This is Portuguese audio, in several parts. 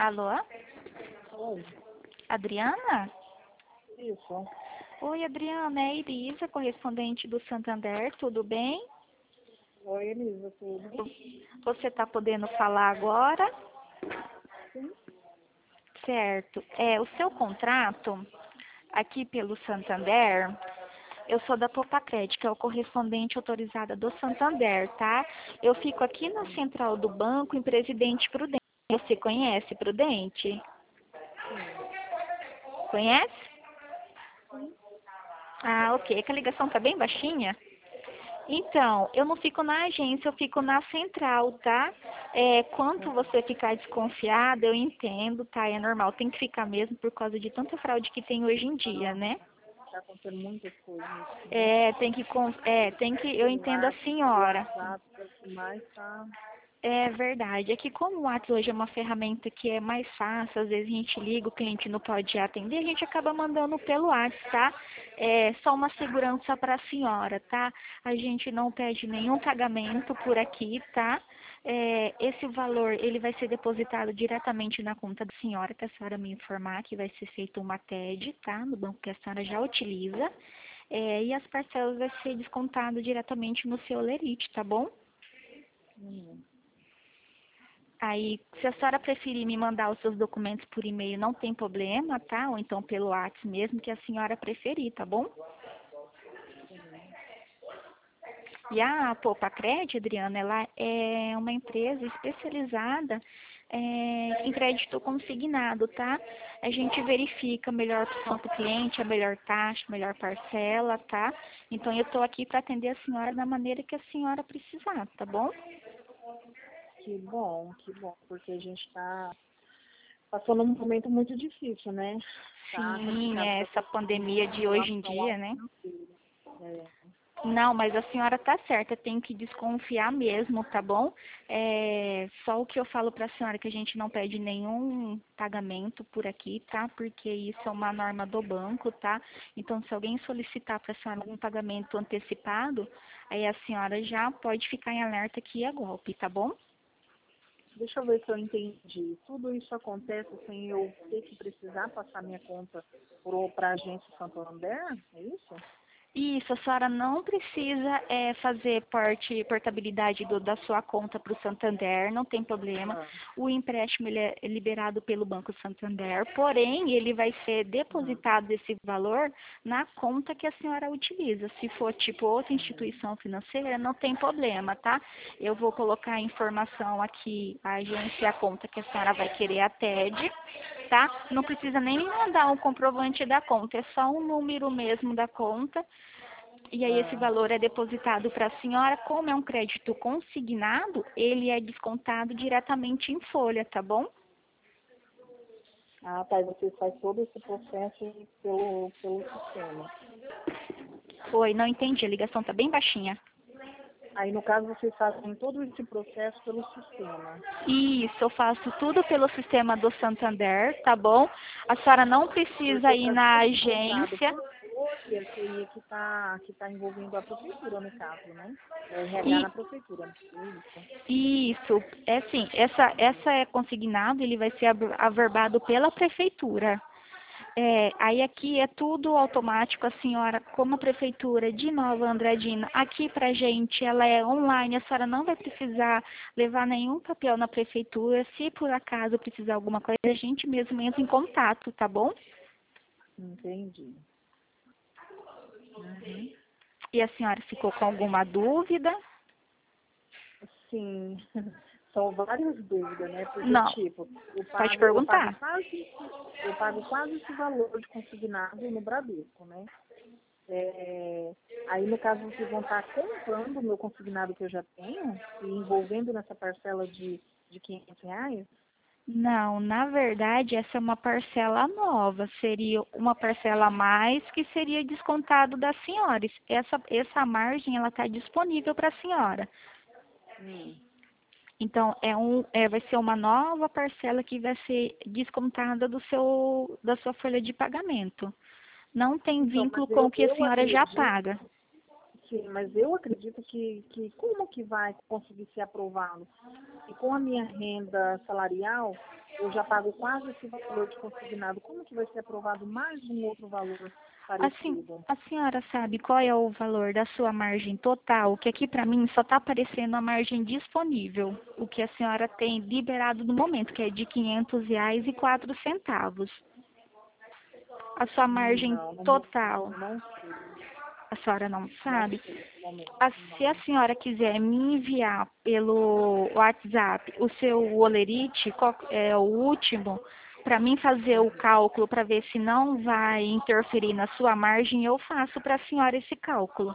Alô? Oi, Adriana? isso. Oi, Adriana, é a Elisa, correspondente do Santander, tudo bem? Oi, Elisa, tudo? Você está podendo falar agora? Sim. Certo. O seu contrato, aqui pelo Santander, eu sou da Topacred, que é o correspondente autorizada do Santander, tá? Eu fico aqui na central do banco, em Presidente Prudente. Você conhece Prudente? Sim. Conhece? Sim. Ah, ok. É que a ligação tá bem baixinha. Então, eu não fico na agência, eu fico na central, tá? Quanto você ficar desconfiada, eu entendo, tá? É normal, tem que ficar mesmo por causa de tanta fraude que tem hoje em dia, Não, né? tá acontecendo muitas coisas, né? Eu O entendo a senhora. WhatsApp é o que mais tá. É verdade. É que como o WhatsApp hoje é uma ferramenta que é mais fácil, às vezes a gente liga, o cliente não pode atender, a gente acaba mandando pelo WhatsApp, tá? É só uma segurança para a senhora, tá? A gente não pede nenhum pagamento por aqui, tá? Esse valor, ele vai ser depositado diretamente na conta da senhora, que a senhora me informar que vai ser feita uma TED, tá? No banco que a senhora já utiliza. E as parcelas vai ser descontado diretamente no seu Lerite, tá bom? Hum, Aí, se a senhora preferir me mandar os seus documentos por e-mail, não tem problema, tá? Ou então pelo WhatsApp mesmo, que a senhora preferir, tá bom? sim. E a Poupa-Cred, Adriana, ela é uma empresa especializada em crédito consignado, tá? A gente verifica a melhor opção para o cliente, a melhor taxa, a melhor parcela, tá? Então, eu estou aqui para atender a senhora da maneira que a senhora precisar, tá bom? Que bom, porque a gente tá passando um momento muito difícil, né? Tá Sim, complicado para essa todo mundo pandemia em de hoje em relação dia, ao né? financeiro. É, Não, mas a senhora tá certa, tem que desconfiar mesmo, tá bom? Só o que eu falo para a senhora que a gente não pede nenhum pagamento por aqui, tá? Porque isso é uma norma do banco, tá? Então, se alguém solicitar para a senhora algum pagamento antecipado, aí a senhora já pode ficar em alerta que é golpe, tá bom? deixa eu ver se eu entendi. Tudo isso acontece sem eu ter que precisar passar minha conta para a agência Santander? É isso? Isso, a senhora não precisa fazer portabilidade da sua conta para o Santander, não tem problema. Ah, O empréstimo ele é liberado pelo Banco Santander, porém ele vai ser ah, depositado esse valor na conta que a senhora utiliza. Se for tipo outra uhum. instituição financeira, não tem problema, tá? Eu vou colocar a informação aqui, a agência e a conta que a senhora vai querer a TED, tá? Não precisa nem me mandar um comprovante da conta, é só um número mesmo da conta. E aí esse Ah, valor é depositado para a senhora, como é um crédito consignado, ele é descontado diretamente em folha, tá bom? tá. E você faz todo esse processo aí pelo sistema. Oi, não entendi, a ligação tá bem baixinha. Aí, no caso, vocês fazem todo esse processo pelo sistema. Isso, eu faço tudo pelo sistema do Santander, tá bom? A senhora não precisa Porque ir para na ser descontado agência. por folha, seria que tá envolvendo a prefeitura, no caso, né? É o RH E na prefeitura, não é isso? isso, é assim, essa é consignado, ele vai ser averbado pela prefeitura. Aí aqui é tudo automático, a senhora, como a prefeitura de Nova Andradina, aqui pra gente ela é online, a senhora não vai precisar levar nenhum papel na prefeitura. Se por acaso precisar alguma coisa, a gente mesmo entra em contato, tá bom? Entendi. Uhum. E a senhora ficou com alguma dúvida? Sim, são várias dúvidas, né? Porque, Não, tipo, pode eu pago perguntar. quase esse valor de consignado no Bradesco, né? Aí, no caso, vocês vão estar comprando o meu consignado que eu já tenho e envolvendo nessa parcela de R$ 500? Não, na verdade, essa é uma parcela nova. Seria uma parcela a mais que seria descontado das senhoras. Essa margem, ela está disponível para a senhora. Hum. Então, vai ser uma nova parcela que vai ser descontada da sua folha de pagamento. Não tem Então, vínculo mas com o que a eu senhora já acredito, paga. sim, mas eu acredito que como que vai conseguir ser aprovado? E com a minha renda salarial, eu já pago quase esse valor de consignado. Como que vai ser aprovado mais um outro valor Assim, parecido? a senhora sabe qual é o valor da sua margem total? Que aqui para mim só está aparecendo a margem disponível, o que a senhora tem liberado no momento, que é de R$ 500,04. A sua margem Não, no momento total, não sei. a senhora não Não sabe? sei no momento, Se a não. senhora quiser me enviar pelo WhatsApp o seu olerite, é o último, para mim fazer o cálculo para ver se não vai interferir na sua margem, eu faço para a senhora esse cálculo.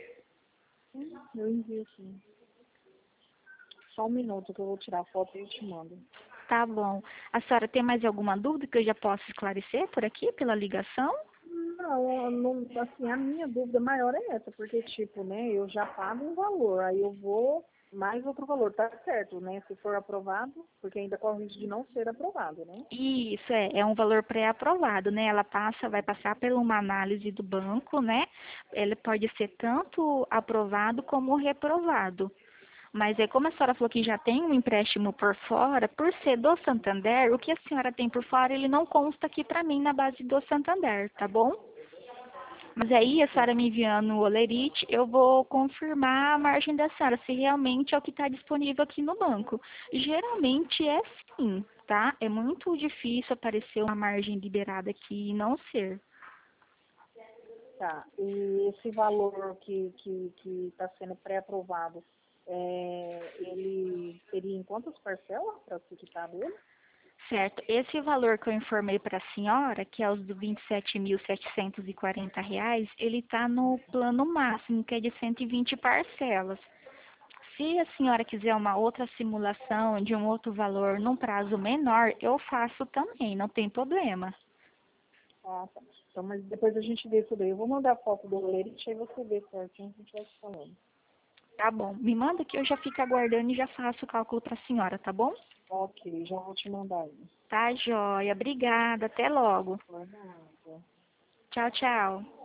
Eu envio sim. Só um minuto que eu vou tirar a foto e eu te mando. Tá bom. A senhora tem mais alguma dúvida que eu já possa esclarecer por aqui, pela ligação? Não, não, assim, a minha dúvida maior é essa, porque, tipo, né, eu já pago um valor, aí eu vou mais outro valor, tá certo, né, se for aprovado, porque ainda corre o risco de não ser aprovado, né? Isso é um valor pré-aprovado, né? Ela vai passar por uma análise do banco, né? Ele pode ser tanto aprovado como reprovado. Mas é como a senhora falou que já tem um empréstimo por fora, por ser do Santander, o que a senhora tem por fora, ele não consta aqui para mim na base do Santander, tá bom? Mas aí a senhora me enviando o olerite, eu vou confirmar a margem da senhora, se realmente é o que está disponível aqui no banco. Geralmente é sim, tá? É muito difícil aparecer uma margem liberada aqui e não ser. Tá, e esse valor que está sendo pré-aprovado, ele teria em quantas parcelas para ser quitado ele? Certo. Esse valor que eu informei para a senhora, que é os do R$ 27.740, ele está no plano máximo, que é de 120 parcelas. Se a senhora quiser uma outra simulação de um outro valor num prazo menor, eu faço também, não tem problema. Ah, tá. Então, mas depois a gente vê isso daí. Eu vou mandar a foto do lerite, aí você vê certinho, a gente vai se falando. Tá bom. Me manda que eu já fico aguardando e já faço o cálculo para a senhora, tá bom? Ok, já vou te mandar aí. Tá, joia. Obrigada. Até logo. Por nada. Tchau, tchau.